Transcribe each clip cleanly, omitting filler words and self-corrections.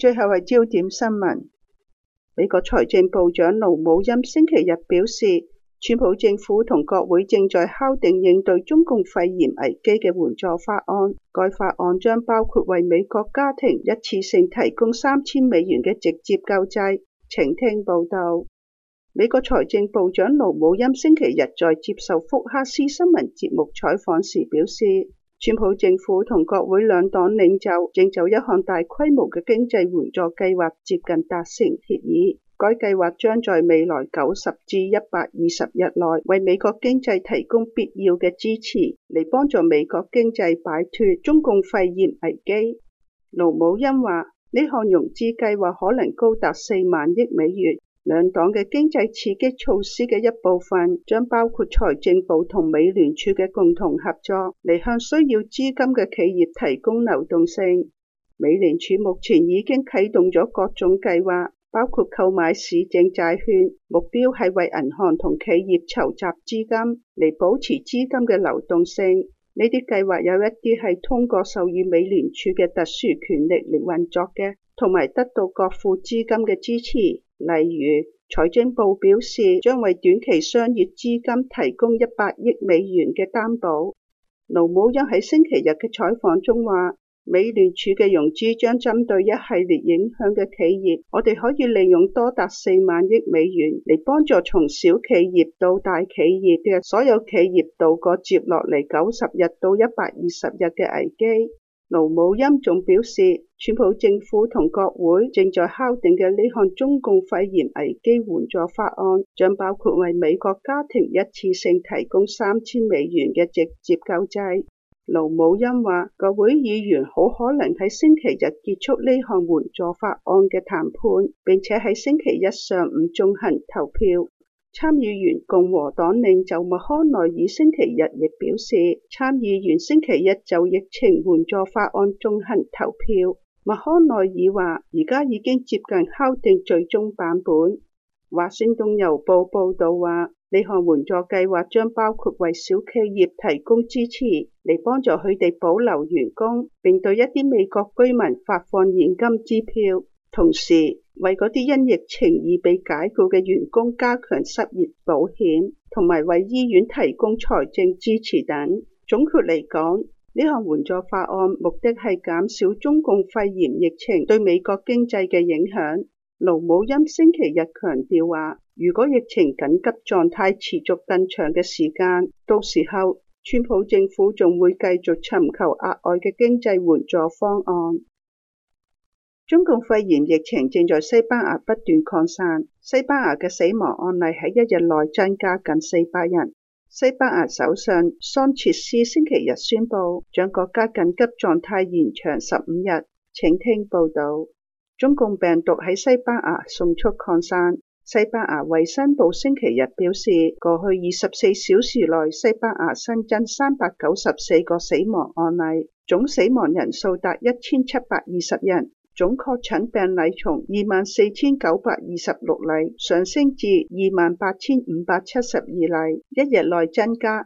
最後係焦點新聞。美國財政部長盧姆欽星期日表示，川普政府同國會正在敲定應對中共肺炎危機嘅援助法案。該法案將包括為美國家庭一次性提供$3000嘅直接救濟。請聽報道。美國財政部長盧姆欽星期日在接受福克斯新聞節目採訪時表示，川普政府同國會兩黨領袖正就一項大規模嘅經濟援助計劃接近達成協議。該計劃將在未來90至120日內為美國經濟提供必要嘅支持，嚟幫助美國經濟擺脫中共肺炎危機。盧姆欽話，呢項融資計劃可能高達4萬億美元。兩黨嘅經濟刺激措施嘅一部分將包括財政部同美聯儲嘅共同合作，嚟向需要資金嘅企業提供流動性。美聯儲目前已經啟動咗各種計劃，包括購買市政債券，目標係為銀行同企業籌集資金，嚟保持資金嘅流動性。呢啲計劃有一啲係通過授予美聯儲嘅特殊權力嚟運作嘅，同埋得到國庫資金嘅支持。例如，財政部表示將為短期商業資金提供100億美元嘅擔保。盧姆欽喺星期日嘅採訪中話，美聯儲嘅融資將針對一系列影響嘅企業，我哋可以利用多達4萬億美元嚟幫助從小企業到大企業嘅所有企業度過接落嚟90日到120日嘅危機。盧姆欽仲表示，川普政府同國會正在敲定嘅呢項中共肺炎危機援助法案，將包括為美國家庭一次性提供$3000嘅直接救濟。盧姆欽話，國會議員好可能喺星期日結束呢項援助法案嘅談判，並且喺星期一上午進行投票。參議員共和黨領袖麥康奈爾星期日亦表示，參議員星期一就疫情援助法案進行投票。麥康奈爾話，而家已經接近敲定最終版本。華盛頓郵報報道話，呢項援助計劃將包括為小企業提供支持，嚟幫助佢哋保留員工，並對一啲美國居民發放現金支票，同時為嗰啲因疫情而被解僱嘅員工加強失業保險，同埋為醫院提供財政支持等。總括嚟講，呢項援助法案目的係減少中共肺炎疫情對美國經濟嘅影響。盧姆欽星期日強調話，如果疫情緊急狀態持續更長嘅時間，到時候川普政府仲會繼續尋求額外嘅經濟援助方案。中共肺炎疫情正在西班牙不斷擴散，西班牙嘅死亡案例喺一日內增加近400人。西班牙首相桑切斯星期日宣布，將國家緊急狀態延長15日。請聽報道。中共病毒喺西班牙迅速擴散。西班牙衛生部星期日表示，過去24小時內，西班牙新增394個死亡案例，總死亡人數達1720人。總確診病例從24,926例上升至28,572例，一日內增加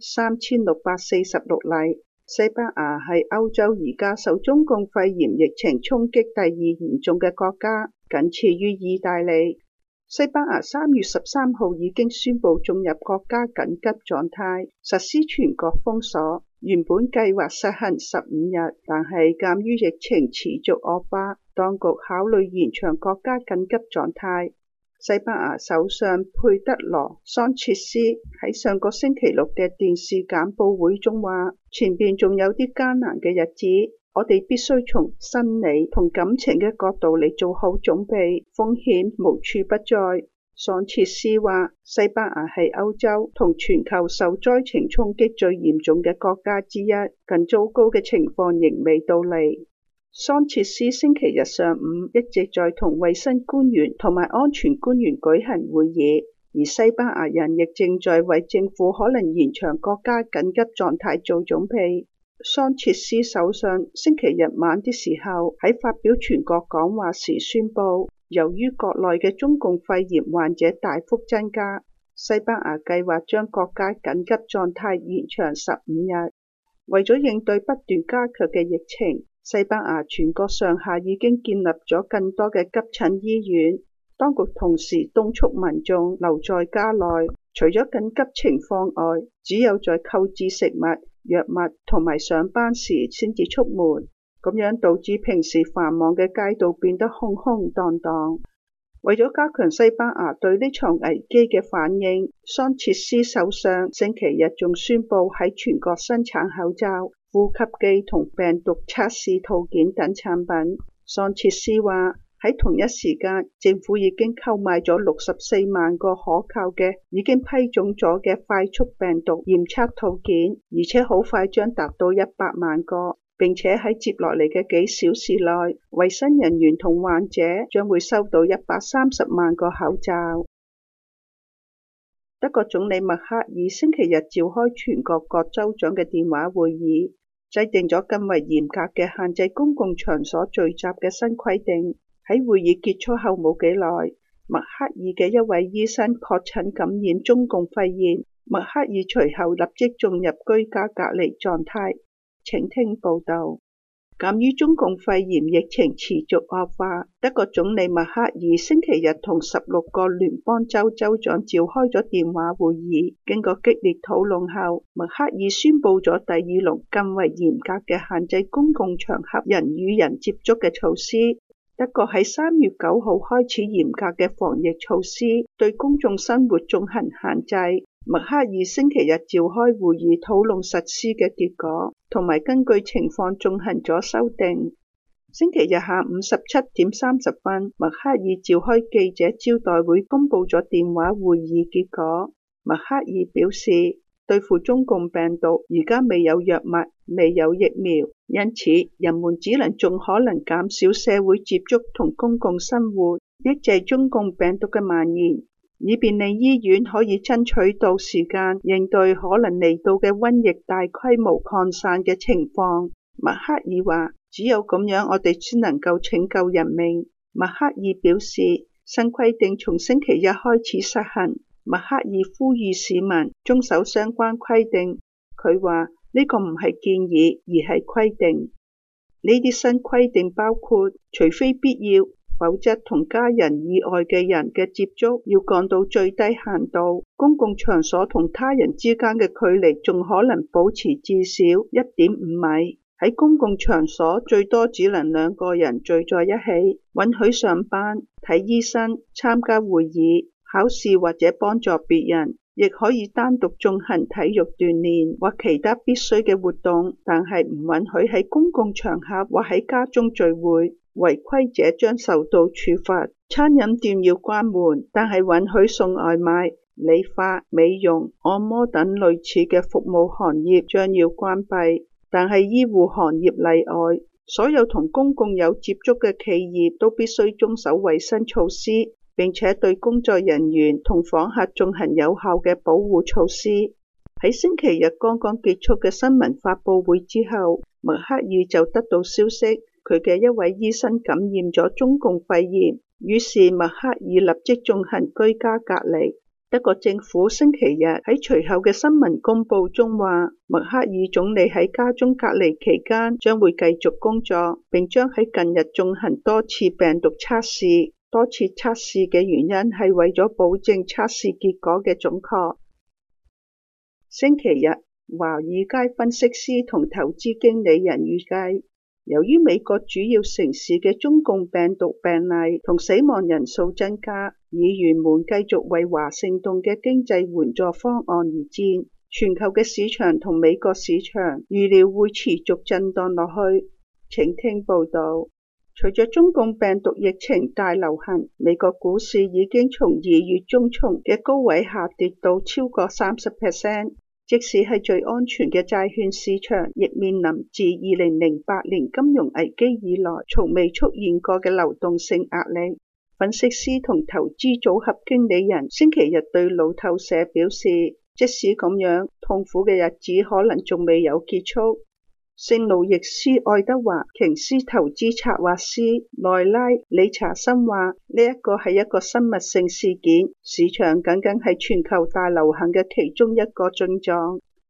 3,646例。西班牙係歐洲而家受中共肺炎疫情衝擊第二嚴重嘅國家，僅次於意大利。西班牙3月13號已經宣布進入國家緊急狀態，實施全國封鎖。原本計劃實行15日，但係鑑於疫情持續惡化，當局考慮延長國家緊急狀態。西班牙首相佩德羅·桑切斯喺上個星期六嘅電視簡報會中話，前邊仲有啲艱難嘅日子，我哋必須從生理同感情嘅角度嚟做好準備，風險無處不在。桑切斯話，西班牙係歐洲同全球受災情衝擊最嚴重嘅國家之一，更糟糕嘅情況仍未到嚟。桑切斯星期日上午一直在同衛生官員同埋安全官員舉行會議，而西班牙人亦正在為政府可能延長國家緊急狀態做準備。桑切斯首相星期日晚的時候喺發表全國講話時宣布，由於國內嘅中共肺炎患者大幅增加，西班牙計劃將國家緊急狀態延長15日。為咗應對不斷加劇嘅疫情， 西班牙全國上下已經建立咗更多嘅急診醫院，當局同時敦促民眾留在家內，除咗緊急情況外，只有在購置食物、藥物同埋上班時先至出門，咁樣導致平時繁忙嘅街道變得空空蕩蕩。為咗加強西班牙對呢場危機嘅反應，桑切斯首相星期日仲宣布喺全國生產口罩、呼吸機同病毒測試套件等產品。桑切斯話喺同一時間，政府已經購買咗64萬個可靠嘅已經批准咗嘅快速病毒驗測套件，而且好快將達到100萬個。並且喺接落嚟嘅幾小時內，衛生人員同患者將會收到130萬個口罩。德國總理默克爾星期日召開全國各州長嘅電話會議，制定咗更為嚴格嘅限制公共場所聚集嘅新規定。喺會議結束後冇幾耐，默克爾嘅一位醫生確診感染中共肺炎，默克爾隨後立即進入居家隔離狀態。請聽報道。鑒於中共肺炎疫情持續惡化，德國總理默克爾星期日同16個聯邦州州長召開咗電話會議。經過激烈討論後，默克爾宣布咗第二輪更為嚴格嘅限制公共場合人與人接觸嘅措施。德國喺3月9號開始嚴格嘅防疫措施，對公眾生活進行限制。默克爾星期日召開會議討論實施嘅結果，同埋根據情況進行咗修訂。星期日下午17點30分，默克爾召開記者招待會，公布咗電話會議結果。默克爾表示，對付中共病毒，而家未有藥物，未有疫苗，因此人們只能盡可能減少社會接觸同公共生活，抑制中共病毒嘅蔓延，以便令醫院可以爭取到時間應對可能嚟到嘅瘟疫大規模擴散嘅情況。默克爾話，只有咁樣我哋先能夠拯救人命。默克爾表示，新規定從星期一開始實行。默克爾呼籲市民遵守相關規定。佢話呢個唔係建議，而係規定。呢啲新規定包括，除非必要，否則同家人以外嘅人嘅接觸要降到最低限度。公共場所同他人之間嘅距離仲可能保持至少1.5米。喺公共場所最多只能2個人聚在一起。允許上班、睇醫生、參加會議、考試或者幫助別人，亦可以單獨進行體育鍛煉或其他必須嘅活動，但係唔允許喺公共場合或喺家中聚會。違規者將受到處罰。餐飲店要關門，但係允許送外賣。理髮、美容、按摩等類似嘅服務行業將要關閉，但係醫護行業例外。所有同公共有接觸嘅企業都必須遵守衛生措施，並且對工作人員同訪客進行有效嘅保護措施。喺星期日剛剛結束嘅新聞發佈會之後，默克爾就得到消息，佢嘅一位醫生感染咗中共肺炎，於是默克爾立即進行居家隔離。德國政府星期日喺隨後嘅新聞公佈中話，默克爾總理喺家中隔離期間將會繼續工作，並將喺近日進行多次病毒測試。多次測試嘅原因係為咗保證測試結果嘅準確。星期日，華爾街分析師同投資經理人預計，由於美國主要城市嘅中共病毒病例同死亡人數增加，議員們繼續為華盛頓嘅經濟援助方案而戰。全球嘅市場同美國市場預料會持續震盪落去。請聽報道。隨着中共病毒疫情大流行，美國股市已經從2月中旬嘅高位下跌到超過30%。即使係最安全嘅債券市場，亦面臨自2008年金融危機以來從未出現過嘅流動性壓力。分析師同投資組合經理人星期日對路透社表示，即使咁樣，痛苦嘅日子可能仲未有結束。聖路易斯愛德華瓊斯投資策劃師萊拉理查森話，呢一個係一個生物性事件，市場僅僅係全球大流行嘅其中一個症狀。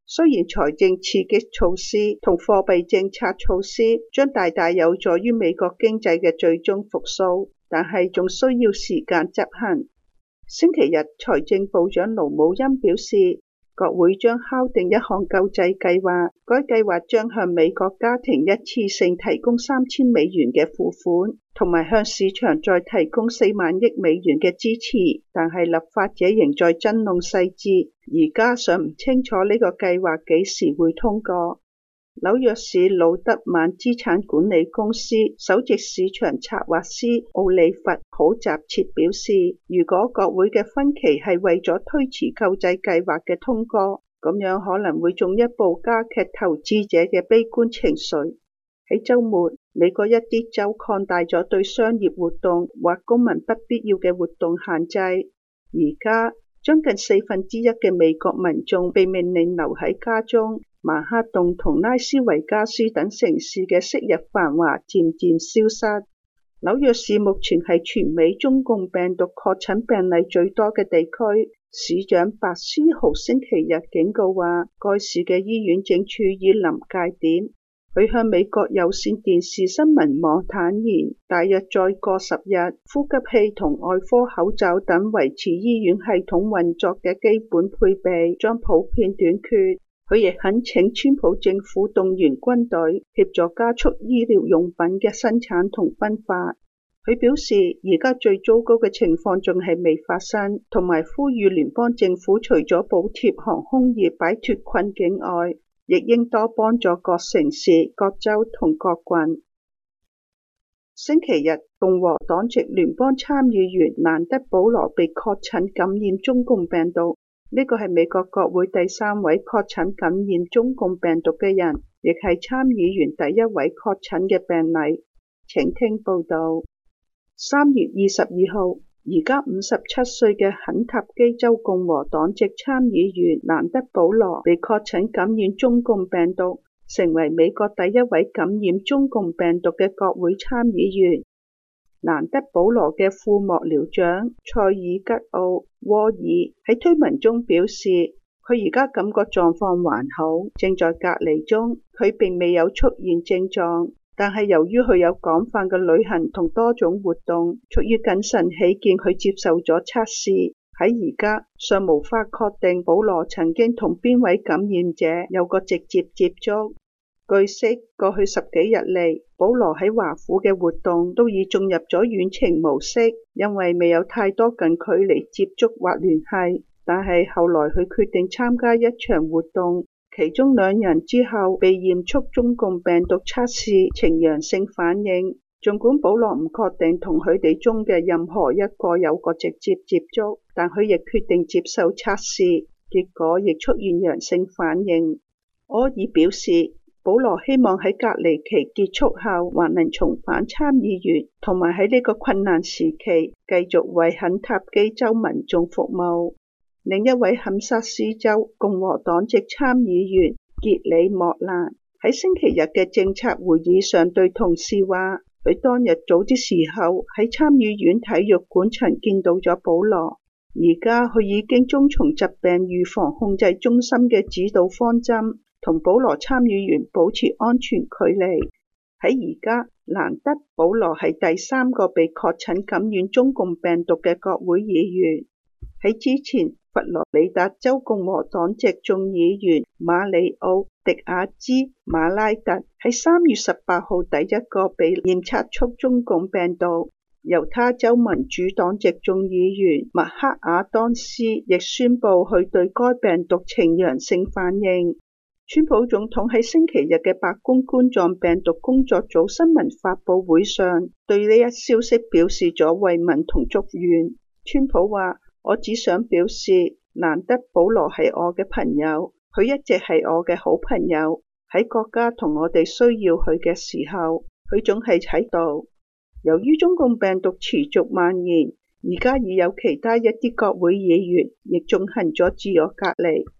雖然財政刺激措施同貨幣政策措施將大大有助於美國經濟嘅最終復甦，但係仲需要時間執行。星期日，財政部長盧武鑫表示，國會將敲定一項救濟計劃，該計劃將向美國家庭一次性提供3000美元嘅付款，同埋向市場再提供4萬億美元嘅支持。但係立法者仍在爭論細節，而家尚唔清楚呢個計劃幾時會通過。紐約市魯德曼資產管理公司首席市場策劃師奧利弗普扎切表示，如果國會嘅分歧係為咗推遲救濟計劃嘅通過，咁樣可能會進一步加劇投資者嘅悲觀情緒。喺週末，美國一啲州擴大咗對商業活動或公民不必要嘅活動限制。而家將近1/4嘅美國民眾被命令留喺家中。曼哈頓同拉斯維加斯等城市嘅昔日繁華漸漸消失。紐約市目前係全美中共病毒確診病例最多嘅地區。市長白思豪星期日警告話，該市嘅醫院正處於臨界點。佢向美國有線電視新聞網坦言，大約再過10日，呼吸器同外科口罩等維持醫院系統運作嘅基本配備將普遍短缺。佢亦懇請川普政府動員軍隊協助加速醫療用品嘅生產同分發。佢表示，而家最糟糕嘅情況仲係未發生，同埋呼籲聯邦政府除咗補貼航空業擺脫困境外，亦應多幫助各城市、各州同各郡。星期日，共和黨籍聯邦參議員蘭德保羅被確診感染中共病毒。呢個係美國國會第3位確診感染中共病毒嘅人，亦係參議員第1位確診嘅病例。請聽報道。3月22號，而家57歲嘅肯塔基州共和黨籍參議員蘭德保羅被確診感染中共病毒，成為美國第1位感染中共病毒嘅國會參議員。蘭德保羅嘅副幕僚長塞爾吉奧沃爾喺推文中表示，佢而家感覺狀況還好，正在隔離中。佢並未有出現症狀，但係由於佢有廣泛嘅旅行同多種活動，出於謹慎起見，佢接受咗測試。喺而家尚無法確定保羅曾經同邊位感染者有過直接接觸。據悉，過去10幾日嚟，保羅喺華府嘅活動都已進入咗遠程模式，因為未有太多近距離接觸或聯繫。但係後來佢決定參加一場活動，其中2人之後被驗出中共病毒測試呈陽性反應。儘管保羅唔確定同佢哋中嘅任何一個有過直接接觸，但佢亦決定接受測試，結果亦出現陽性反應。柯爾表示，保羅希望喺隔離期結束後還能重返參議員，同埋喺呢個困難時期繼續為肯塔基州民眾服務。另一位堪薩斯州共和黨籍參議員傑里莫蘭喺星期日嘅政策會議上對同事話，佢當日早啲時候喺參議院體育館曾見到咗保羅，而家佢已經遵從疾病預防控制中心嘅指導方針，同保羅參議員保持安全距離。喺而家，蘭德保羅係第3個被確診感染中共病毒嘅國會議員。喺之前，佛羅里達州共和黨籍眾議員馬里奧·迪亞茲馬拉特喺3月18號第1個被驗測出中共病毒。猶他州民主黨籍眾議員麥克亞當斯亦宣布佢對該病毒呈陽性反應。川普總統喺星期日嘅白宮冠狀病毒工作組新聞發佈會上，對呢一消息表示咗慰問同祝願。川普話：我只想表示，蘭德保羅係我嘅朋友，佢一直係我嘅好朋友。喺國家同我哋需要佢嘅時候，佢總係喺度。由於中共病毒持續蔓延，而家已有其他一啲國會議員亦進行咗自我隔離。